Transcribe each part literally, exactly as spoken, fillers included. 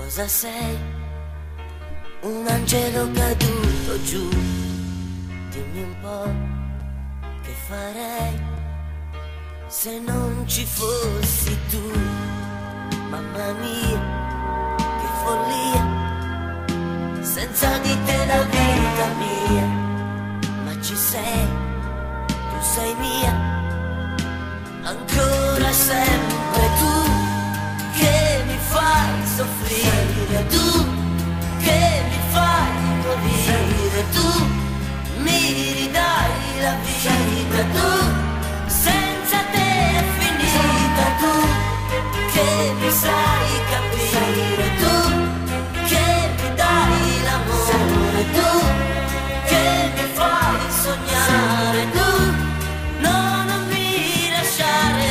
Cosa sei? Un angelo caduto giù. Dimmi un po' che farei se non ci fossi tu. Mamma mia, che follia, senza di te la vita mia. Ma ci sei, tu sei mia, ancora sempre tu, che mi fai soffrire, tu che mi fai morire, tu mi ridai la vita, tu senza te è finita, tu che mi sai capire, tu che mi dai l'amore, tu che mi fai sognare, tu no, non mi lasciare.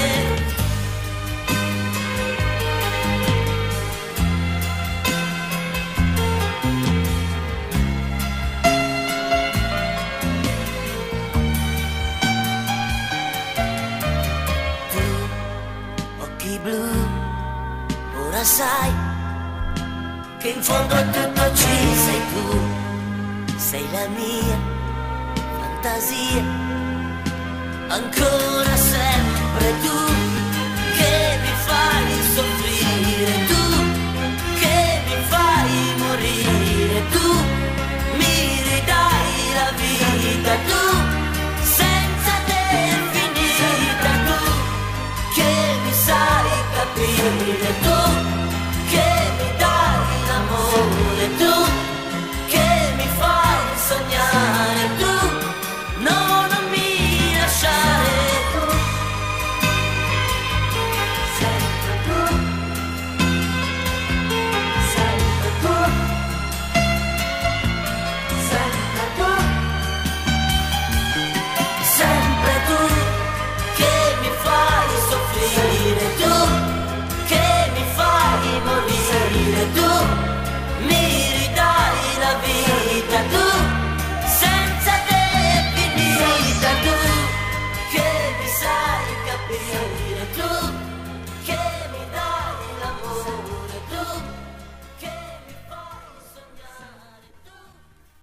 Blu, ora sai che in fondo a tutto ci sei tu, sei la mia fantasia, ancora sempre tu, che mi fai soffrire, tu che mi fai morire, tu mi ridai la vita, tu senza te è finita, tu che mi sai capire, tu